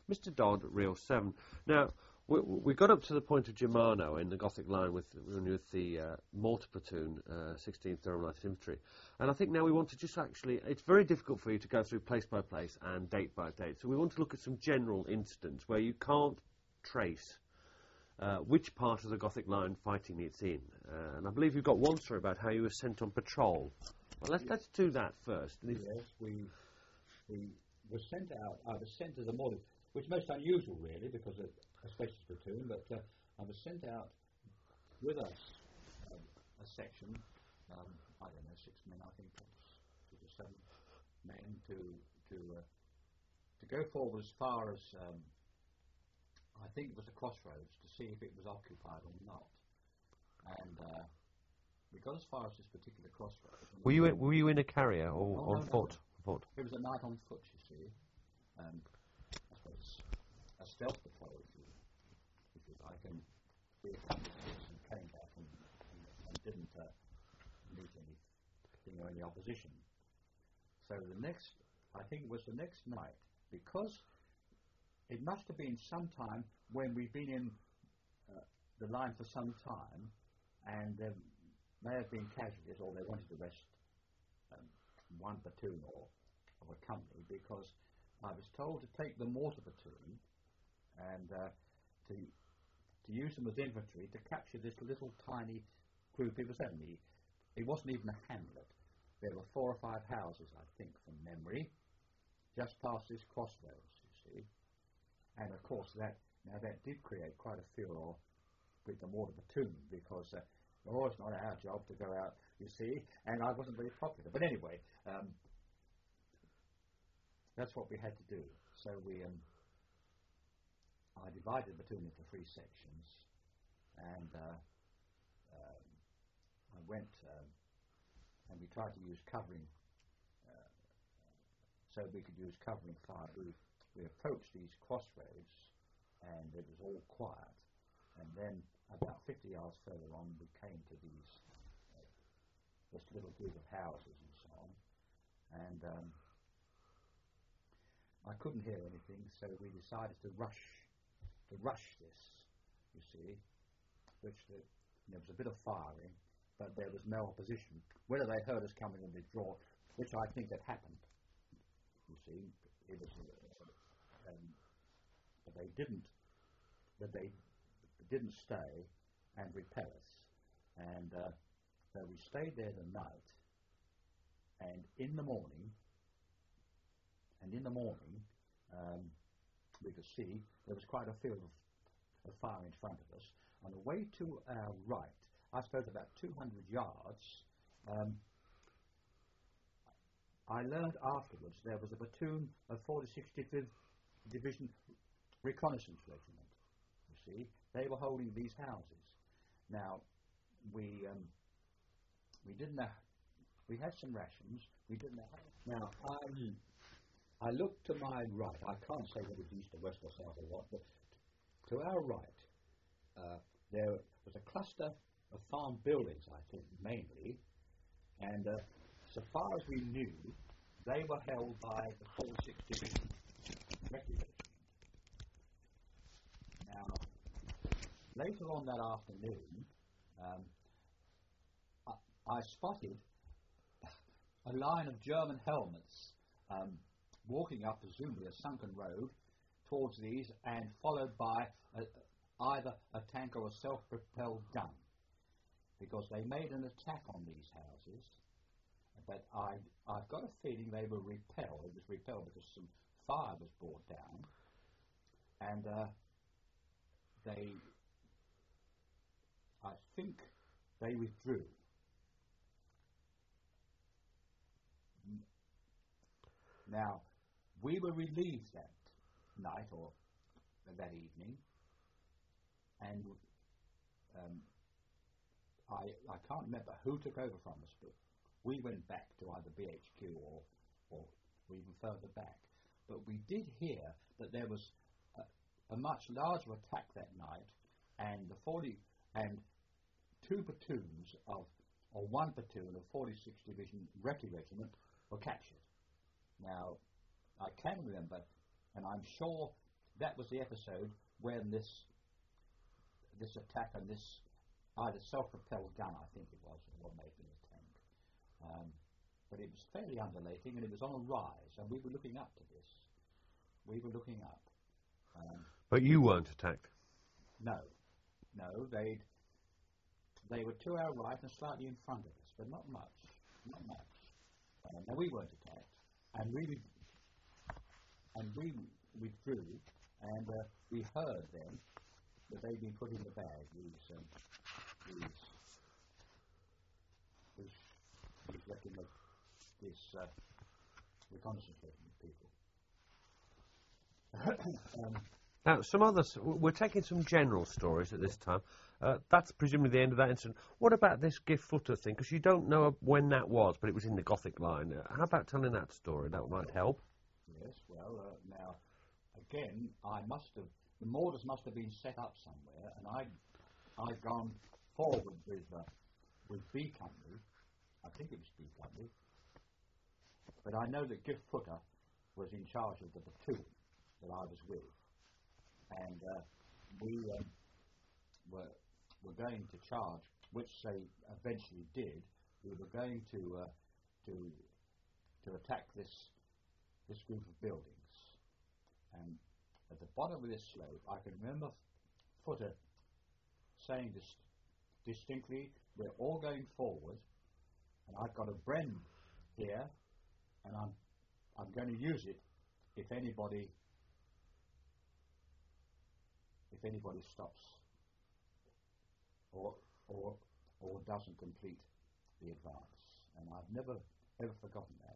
Mr. Dodd, Reel 7. Now, we got up to the point of Germano in the Gothic line with the mortar platoon, 16th Durham Light Infantry. And I think now we want to just actually, it's very difficult for you to go through place by place and date by date. So we want to look at some general incidents where you can't trace which part of the Gothic line fighting it's in. And I believe you've got one story about how you were sent on patrol. Well, let's do that first. Yes, we were sent out. I was sent as a mortar, which is most unusual, really, because of a specialist platoon. But I was sent out with us, a section. I don't know, 6 men. I think 6 or 7 men to go forward as far as I think it was the crossroads to see if it was occupied or not. And we got as far as this particular crossroads. Were you in a carrier or on foot? No. It was a night on foot, you see. I suppose a stealth patrol, if you like, and we accomplished this and came back and didn't meet anything or any opposition. So I think it was the next night, because it must have been sometime when we've been in the line for some time, and there may have been casualties, or they wanted to rest one platoon or of a company, because I was told to take the mortar platoon and to use them as infantry to capture this little tiny group. It wasn't even a hamlet. There were 4 or 5 houses, I think, from memory, just past this crossroads, you see. And of course that did create quite a furor with the mortar platoon, because it's not our job to go out, you see, and I wasn't very popular. But anyway, that's what we had to do. So I divided the platoon into 3 sections, and I went and we tried to use covering, so we could use covering fire. We approached these crossroads, and it was all quiet. And then about 50 yards further on, we came to this little group of houses and so on. And I couldn't hear anything, so we decided to rush this, you see, which there was a bit of firing, but there was no opposition. Whether they heard us coming and withdraw, which I think had happened, you see, it was, but they didn't. But they didn't stay and repel us, and so we stayed there the night. And in the morning, we could see there was quite a field of fire in front of us. On the way to our right, I suppose about 200 yards, I learned afterwards there was a platoon of 46th Division Reconnaissance Regiment. You see, they were holding these houses. Now, we didn't know. We had some rations. We didn't know. Now, I looked to my right. I can't say whether it's east or west or south or what, but to our right, there was a cluster of farm buildings, I think, mainly, and so far as we knew, they were held by the 46th Division Regiment. Now, later on that afternoon, I spotted a line of German helmets walking up, presumably a sunken road, towards these, and followed by either a tank or a self-propelled gun, because they made an attack on these houses. But I've got a feeling they were repelled. It was repelled because some fire was brought down, and I think they withdrew. Now, we were relieved that night or that evening, and I can't remember who took over from us, but we went back to either BHQ or even further back. But we did hear that there was a much larger attack that night, and two platoons or one platoon of 46th Division Recce Regiment were captured. Now, I can remember, and I'm sure that was the episode when this attack on this either self-propelled gun, I think it was, or maybe a tank. But it was fairly undulating, and it was on a rise, and we were looking up to this. We were looking up. But you weren't attacked? No, they were to our right and slightly in front of us, but not much. Now we weren't attacked, and we withdrew, and we heard then that they'd been put in the bag. These reconnaissance people. Now, some others. We're taking some general stories at this time. That's presumably the end of that incident. What about this gift footer thing? Because you don't know when that was, but it was in the Gothic line. How about telling that story? That might help. Yes, well, now, again, the mortars must have been set up somewhere, and I'd gone forward with B Company. I think it was B Company. But I know that Gift Footer was in charge of the platoon that I was with. And we were going to charge, which they eventually did. We were going to attack this group of buildings. And at the bottom of this slope, I can remember Footer saying this distinctly, we're all going forward, and I've got a Bren here, and I'm going to use it if anybody stops or doesn't complete the advance. And I've never ever forgotten that.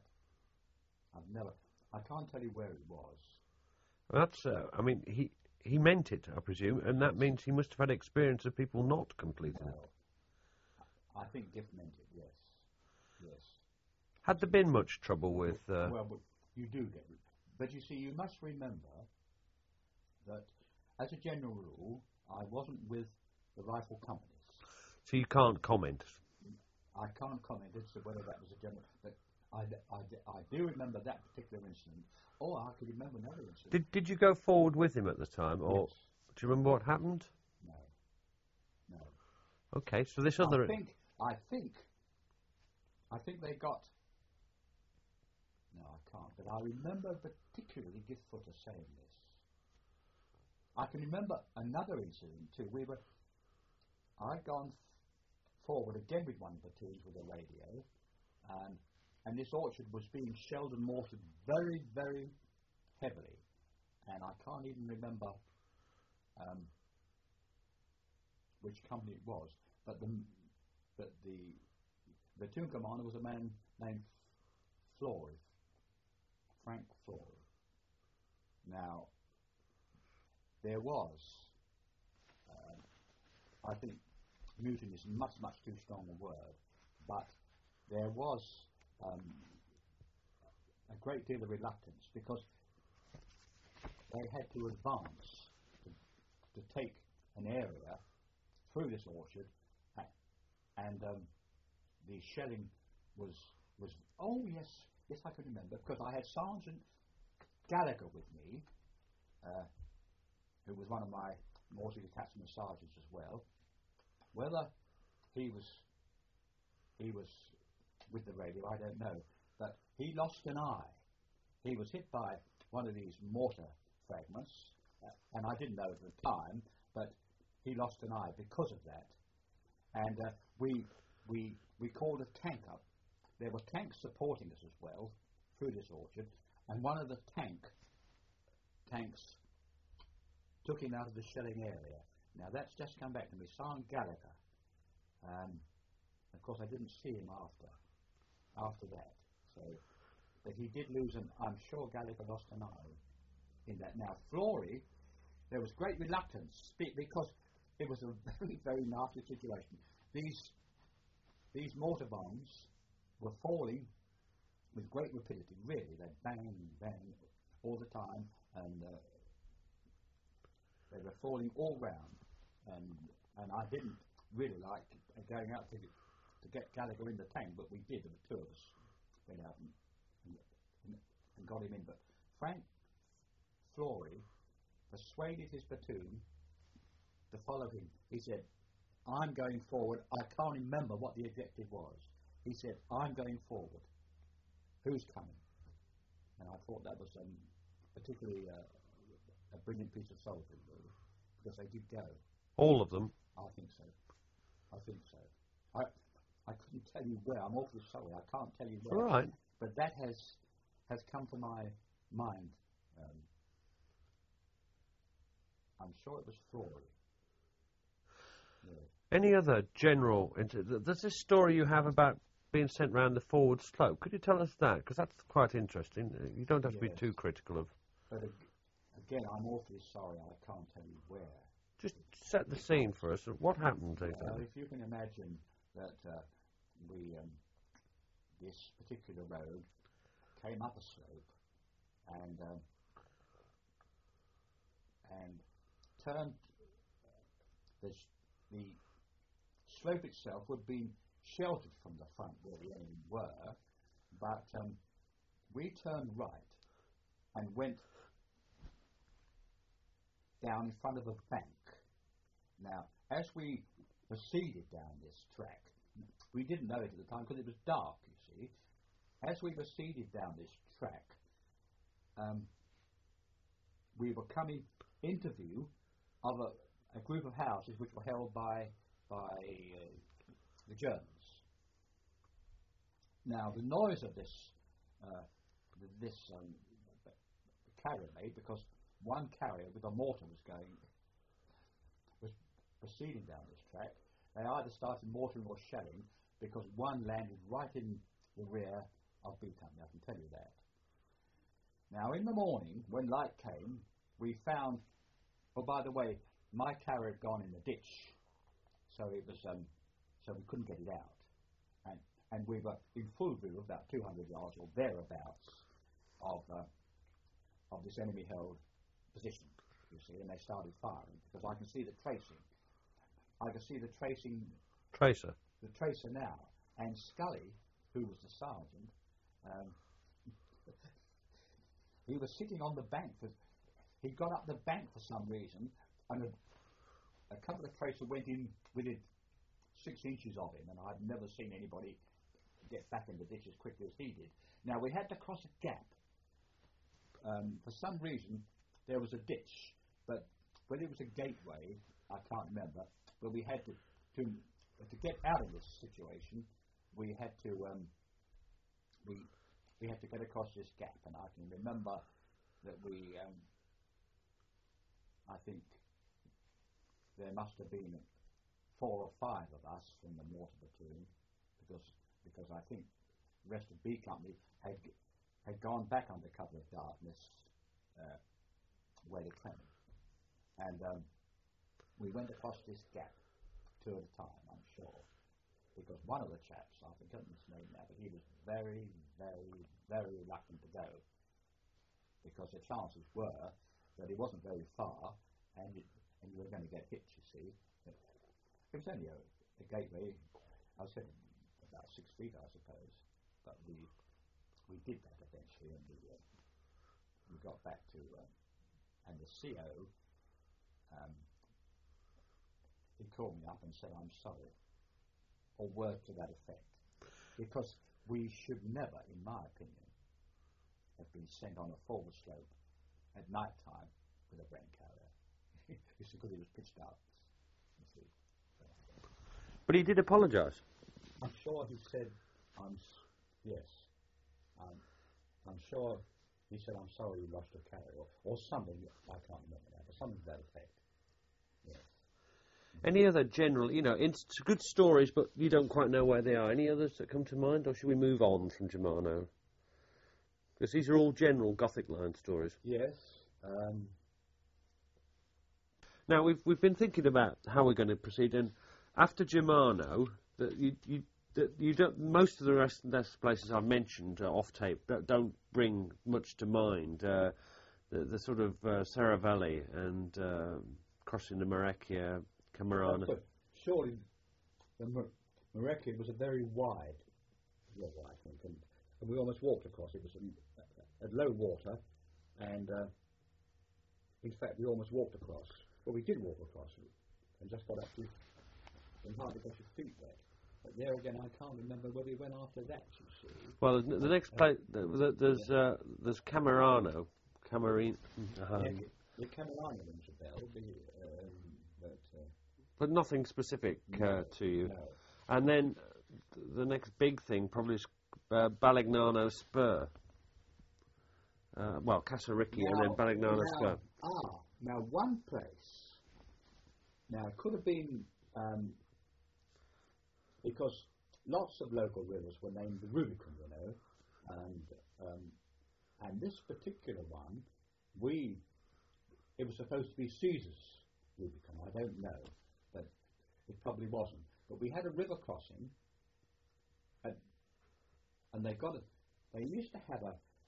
I can't tell you where it was. That's. I mean, he meant it, I presume, and that means he must have had experience of people not completing it. I think Gift meant it. Yes. Had there been much trouble with? Well, you do get it, but you see, you must remember that as a general rule, I wasn't with the rifle companies. So you can't comment. I can't comment as to whether that was a general. But I do remember that particular incident. Or I could remember another incident. Did you go forward with him at the time, or yes. Do you remember what happened? No. Okay, so this other. I think they got. No, I can't. But I remember particularly Gift Footer saying this. I can remember another incident too. I'd gone forward again with one of the platoons with a radio, and this orchard was being shelled and mortared very, very heavily, and I can't even remember which company it was, but the platoon commander was a man named Flory, Frank Flory. Now, there was, I think, mutiny is much, much too strong a word, but there was a great deal of reluctance because they had to advance to take an area through this orchard, and the shelling was. Oh yes, I can remember because I had Sergeant Gallagher with me, who was one of my mortar detachment sergeants as well. Whether he was with the radio, I don't know, but he lost an eye. He was hit by one of these mortar fragments, and I didn't know at the time, but he lost an eye because of that. And we called a tank up. There were tanks supporting us as well through this orchard, and one of the tanks took him out of the shelling area. Now that's just come back to me, Sergeant Gallagher. Of course, I didn't see him after that. So, but he did lose I'm sure Gallagher lost an eye in that. Now, Flory, there was great reluctance because it was a very, very nasty situation. These mortar bombs were falling with great rapidity. Really, they bang, bang all the time, and they were falling all round. And I didn't really like going out to get Gallagher in the tank, but we did. The two of us went out and got him in. But Frank Flory, persuaded his platoon to follow him. He said, I'm going forward. I can't remember what the objective was. He said, I'm going forward. Who's coming? And I thought that was particularly a brilliant piece of soldiering, really, because they did go. All of them? I think so. I think so. I couldn't tell you where. I'm awfully sorry. I can't tell you where. All right. But that has come to my mind. I'm sure it was Flory. Yeah. Any other general... There's this story you have about being sent round the forward slope. Could you tell us that? Because that's quite interesting. You don't have to be too critical of... But again, I'm awfully sorry. I can't tell you where. Just set the scene for us. What happened exactly? If you can imagine that this particular road came up a slope and turned the slope itself would be sheltered from the front where the enemy were, but we turned right and went down in front of a bank. Now, as we proceeded down this track, we didn't know it at the time because it was dark, you see. As we proceeded down this track, we were coming into view of a group of houses which were held by the Germans. Now, the noise of this carrier made, because one carrier with a mortar was proceeding down this track. They either started mortaring or shelling, because one landed right in the rear of B Company, I can tell you that. Now, in the morning, when light came, we found, oh, by the way, my carrier had gone in the ditch, so it was, so we couldn't get it out. And we were in full view, about 200 yards or thereabouts, of this enemy-held position, you see, and they started firing, because I can see the tracing. I can see the tracing... Tracer? The tracer now. And Scully, who was the sergeant, he was sitting on the bank. He got up the bank for some reason, and a couple of tracers went in within 6 inches of him, and I've never seen anybody get back in the ditch as quickly as he did. Now, we had to cross a gap. For some reason, there was a ditch, but whether it was a gateway, I can't remember, but we had to get out of this situation, we had to we had to get across this gap, and I can remember that I think there must have been 4 or 5 of us from the mortar platoon, because I think the rest of B Company had gone back under cover of darkness where they came, and we went across this gap 2 at a time, I'm sure, because one of the chaps, I've forgotten his name now, but he was very, very, very reluctant to go, because the chances were that he wasn't very far, and you were going to get hit, you see. It was only a gateway, I said about 6 feet, I suppose, but we did that eventually, and we got back to, and the CO, he called me up and said, I'm sorry, or words to that effect, because we should never, in my opinion, have been sent on a forward slope at night time with a Bren carrier. It's because it was pitch dark, you see. But he did apologise. I'm sure he said, yes. I'm sure he said, I'm sorry you lost your carrier, or something, I can't remember now, but something to that effect. Yes. Any other general, it's good stories, but you don't quite know where they are. Any others that come to mind, or should we move on from Germano? Because these are all general Gothic Line stories. Yes. Now, we've been thinking about how we're going to proceed, and after Germano, most of the rest of the places I've mentioned off tape don't bring much to mind. The sort of Serravalli and crossing the Marecchia, Camerana. But surely the Marecchia was a very wide river, I think, and we almost walked across. It was at low water, and In fact, we almost walked across. Well, we did walk across and just got up to and hardly got your feet wet. But there again, I can't remember whether we went after that, you see. Well, the next place, there's Camerano. Camarine. The Camerano rings a bell, but nothing specific to you. No. And then the next big thing probably is Balignano Spur. Well, Casaricchi and then Balignano Spur. Now one place. Now it could have been because lots of local rivers were named the Rubicon, you know, and this particular one, it was supposed to be Caesar's Rubicon. I don't know, but it probably wasn't. But we had a river crossing, and they used to have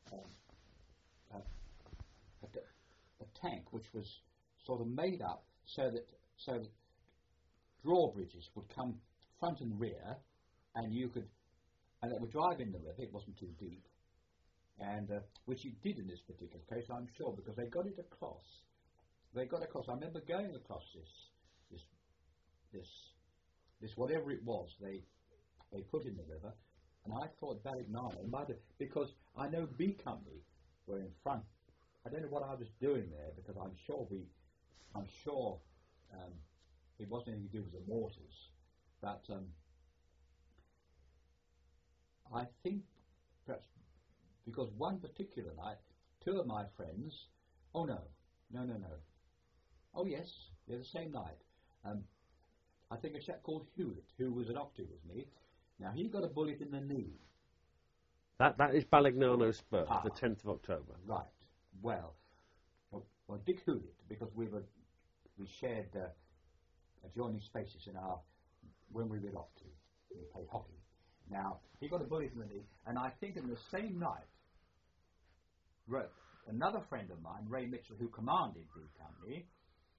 a tank which was sort of made up so that drawbridges would come front and rear, and they would drive in the river. It wasn't too deep, and which it did in this particular case, I'm sure, because they got it across. They got across. I remember going across this whatever it was they put in the river, and I thought Balignano might have, because I know B Company were in front. I don't know what I was doing there, because I'm sure it wasn't anything to do with the mortars, but I think perhaps because one particular night, two of my friends, oh yes, they're the same night. I think a chap called Hewitt, who was at Oxford with me. Now he got a bullet in the knee. That is Balignano Spur, the 10th of October. Right. Well, Dick Hewitt, because we shared adjoining spaces when we went off to play hockey. Now he got a bullet in the knee, and I think in the same night, another friend of mine, Ray Mitchell, who commanded B Company,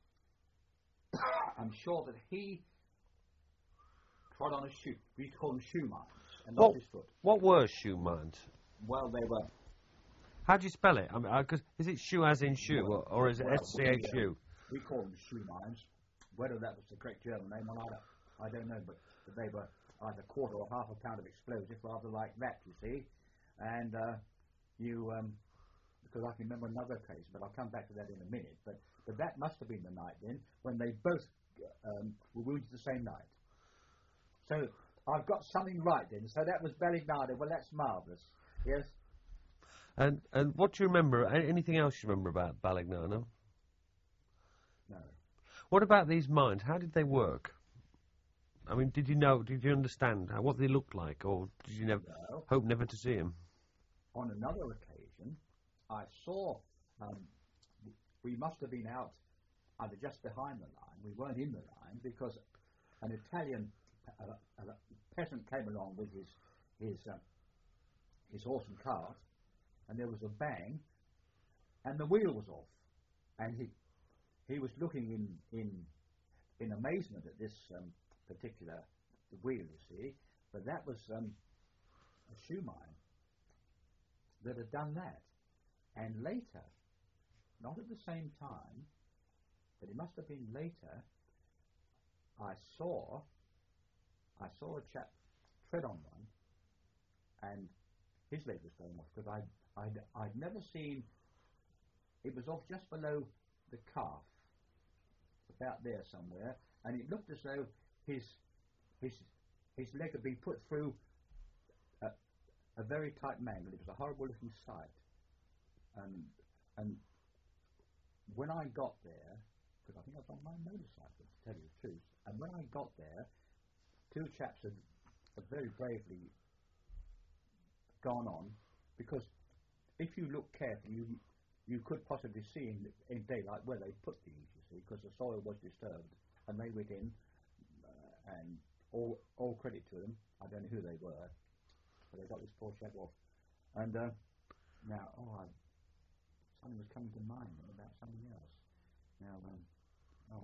I'm sure that he trod on a shoe. We used to call them shoe mines, and not his foot. What were shoe mines? Well, they were. How do you spell it? I mean, is it shoe as in shoe, or is it SCHU? We call them shoe mines. Whether that was the correct German name, well, I don't know, but they were either a quarter or half a pound of explosive, rather like that, you see. And because I can remember another case, but I'll come back to that in a minute. But that must have been the night then when they both were wounded the same night. So I've got something right then. So that was Balignano. Well, that's marvellous. Yes. And what do you remember? Anything else you remember about Balignano? No. What about these mines? How did they work? I mean, did you understand what they looked like, or did you hope never to see them? On another occasion, I saw, we must have been out either just behind the line. We weren't in the line because an Italian peasant came along with his horse and cart, and there was a bang, and the wheel was off, and he was looking in amazement at this particular wheel, you see, but that was a shoe mine that had done that. And later, not at the same time, but it must have been later, I saw a chap tread on one, and his leg was going off, because I'd never seen, it was off just below the calf, about there somewhere, and it looked as though his leg had been put through a very tight mangle. It was a horrible looking sight. And when I got there, because I think I was on my motorcycle, to tell you the truth, and when I got there, two chaps had very bravely gone on, because if you look carefully, you could possibly see in daylight where they put these, you see, because the soil was disturbed, and they went in, and all credit to them. I don't know who they were, but they got this poor chap off. And now, something was coming to mind about something else. Now,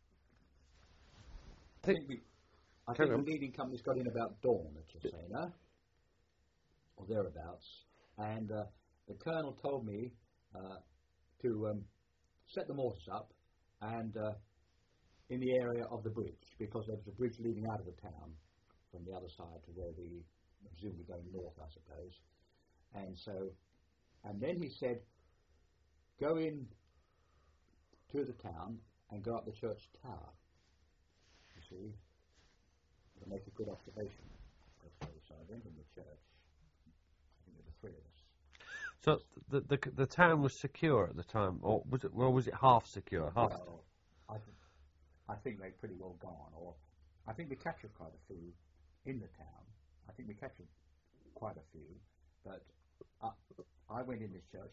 I think the leading company's got in about dawn at Cesena, or thereabouts, and the colonel told me to set the mortars up, and in the area of the bridge, because there was a bridge leading out of the town from the other side to where we presumably going north, I suppose. And so, and then he said, go in to the town and go up the church tower, you see, to make a good observation. So I went in the church. I think there were three of us. So the town was secure at the time, or was it half secure? Half. Well, I think they'd pretty well gone, or I think we captured quite a few in the town. I think we captured quite a few, but I went in this church.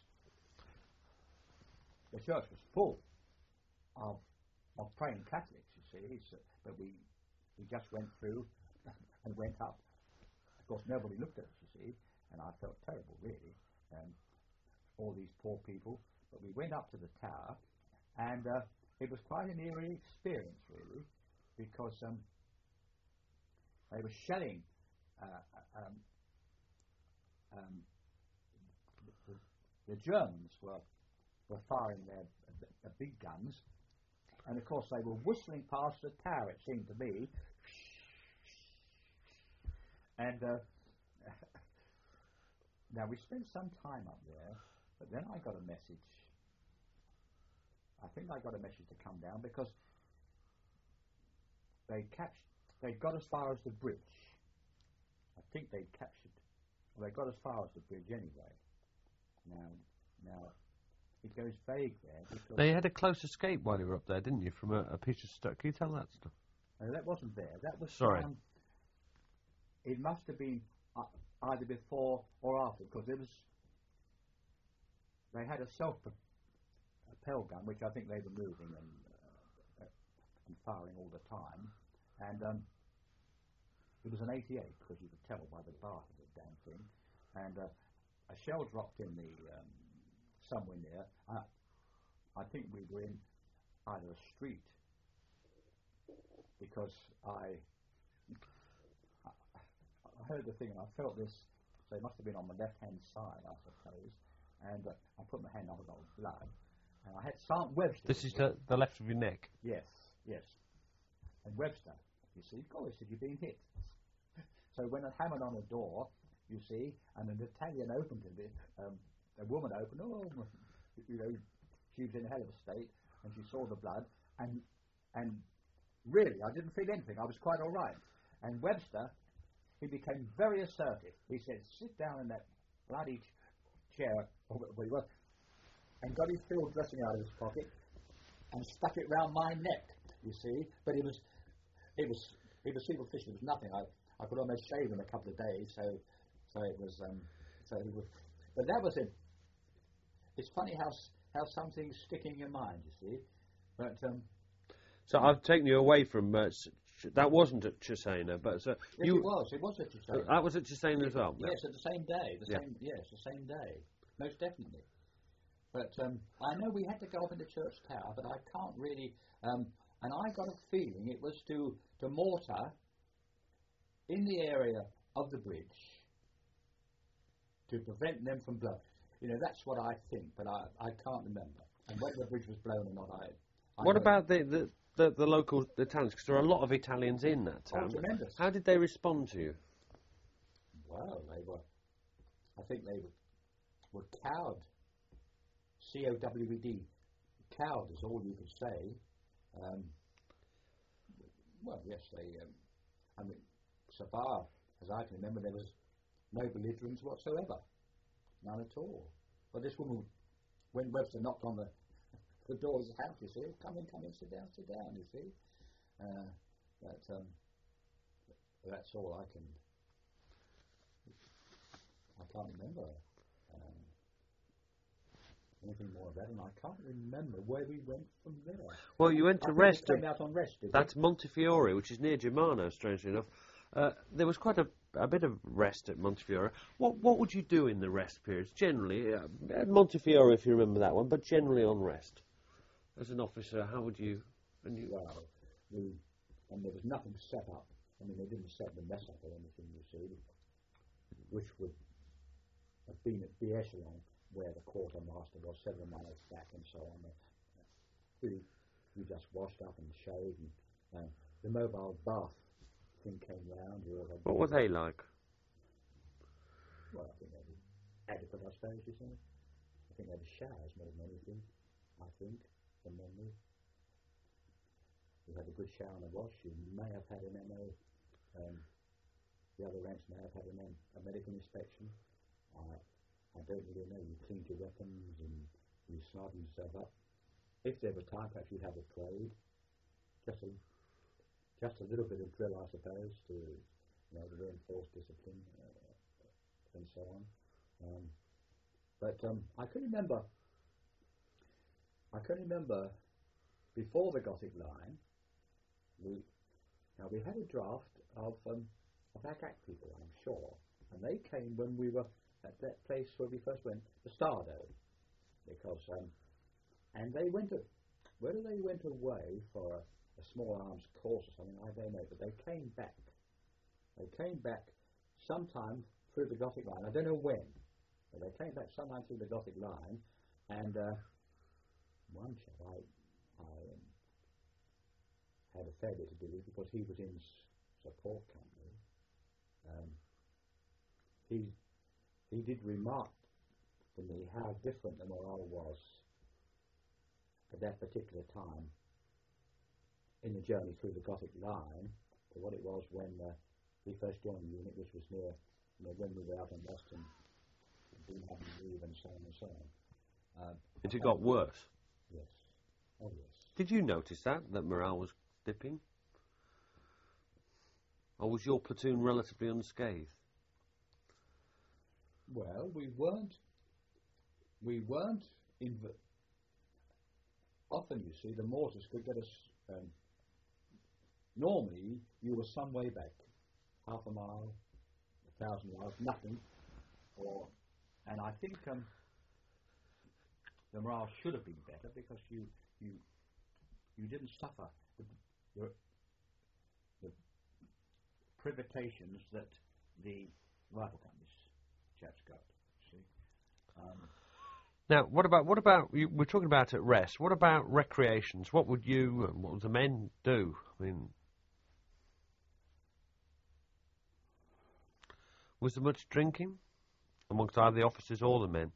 The church was full of praying Catholics, you see. But we just went through and went up. Of course, nobody looked at us, you see, and I felt terrible, really. All these poor people. But we went up to the tower, and it was quite an eerie experience, really, because they were shelling the Germans were firing their big guns, and of course they were whistling past the tower, it seemed to me, and now we spent some time up there, but then I got a message. I think I got a message to come down because they got as far as the bridge. I think they got as far as the bridge anyway. Now it goes vague there. Because They had a close escape while you were up there, didn't you, from a piece of stuff? Can you tell that stuff? that wasn't there. That was Sorry. It must have been either before or after, because they had a self-propelled gun, which I think they were moving and firing all the time, and it was an 88, because you could tell by the bar of the damn thing, and a shell dropped in the somewhere near. I think we were in either a street, because I heard the thing and I felt this, so it must have been on the left-hand side, I suppose, and I put my hand on the blood, and I had Sergeant Webster. This is the left of your neck. Yes. And Webster, you see, God, said, you've been hit. So when I hammered on the door, you see, and an Italian opened it, a woman opened, she was in a hell of a state, and she saw the blood, and really, I didn't feel anything. I was quite all right. And Webster, he became very assertive. He said, sit down in that bloody chair, or where he was, and got his field dressing out of his pocket, and stuck it round my neck, you see. But it was superficial. It was nothing. I could almost shave in a couple of days, so it was, but that was it. It's funny how some things stick in your mind, you see. But so I've taken you away from that wasn't at Cesena, but yes, it was at Cesena. That was at Cesena as well. Yes, at the same day. The same day, most definitely. But I know we had to go up in the church tower, but I can't really. And I got a feeling it was to mortar in the area of the bridge to prevent them from blowing. That's what I think, but I can't remember. And whether the bridge was blown or not, What about the local Italians? Because there are a lot of Italians in that town. Oh, tremendous. How did they respond to you? Well, I think they were cowed. C-O-W-E-D. Cowed is all you could say. Well, yes, Sabah, as I can remember, there was no belligerence whatsoever. None at all. But this woman, when Webster knocked on the door of his house, you see, come in, sit down, you see. That's all I can't remember anything more of that, and I can't remember where we went from there. Well, you went to Rest. We came out on Rest, that's Montefiore, which is near Germano, strangely enough. There was quite a bit of rest at Montefiore. What would you do in the rest periods, generally? At Montefiore, if you remember that one, but generally on rest. As an officer, how would you... Well, and there was nothing set up. I mean, they didn't set the mess up or anything, you see, which would have been at the echelon where the quartermaster was 7 miles back and so on. you just washed up and shaved, and the mobile bath thing came round. What were they like? Well, I think they were adequate, I suppose, you say. I think they were showers more than anything, I think, from memory. You had a good shower and a wash. You may have had an MO. The other ranks may have had a medical inspection. I don't really know. You cleaned your weapons and you smartened yourself up. If there were time, perhaps you'd have a parade. Just a little bit of drill, I suppose, to reinforce discipline and so on. But I can remember before the Gothic line, we had a draft of Akac people, I'm sure, and they came when we were at that place where we first went, the Stardo, because and they went whether they went away for a small arms course or something, I don't know, but they came back. They came back sometime through the Gothic line. I don't know when, but they came back sometime through the Gothic line, and one chap I had a fair bit to do with because he was in support company. He did remark to me how different the morale was at that particular time in the journey through the Gothic line to what it was when we first joined the unit, which was near when we were out in Western, didn't have to leave and so on and so on. It got worse? Yes. Oh, yes. Did you notice that morale was dipping? Or was your platoon relatively unscathed? Well, we weren't in the... Often, you see, the mortars could get us... normally, you were some way back, half a mile, 1,000 yards, nothing. And I think the morale should have been better because you didn't suffer the privations that the rifle companies chaps got. See. Now, what about we're talking about at rest. What about recreations? What would the men do? I mean, was there much drinking amongst either the officers or the men?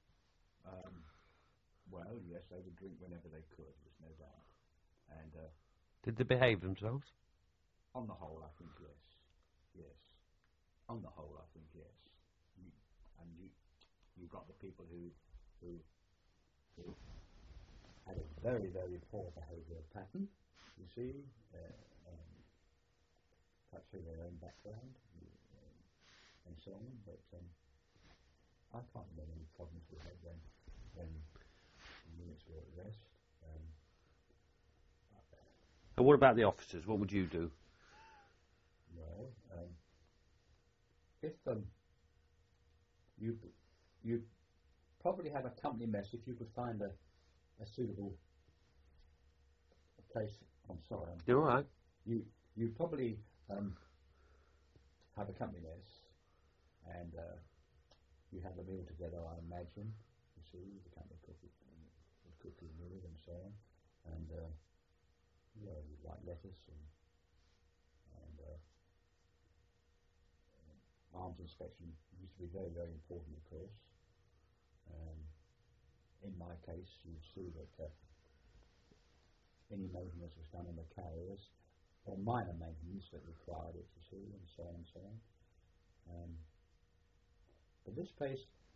Well, yes, they would drink whenever they could. There's no doubt. And did they behave themselves? On the whole, I think yes. Yes. On the whole, I think yes. You got the people who had a very, very poor behavioural pattern, you see, perhaps through their own background and so on, but I can't remember any problems we had when units were at rest. And what about the officers? What would you do? Well, if you probably have a company mess if you could find a suitable place. I'm sorry. You're all right. You probably have a company mess, and you have a meal together, I imagine. You see, the company would cook your meal and so on, and you like lettuce and arms inspection used to be very, very important, of course. In my case, you'd see that any maintenance was done on the carriers, or minor maintenance that required it, you see, and so on and so on. But this place,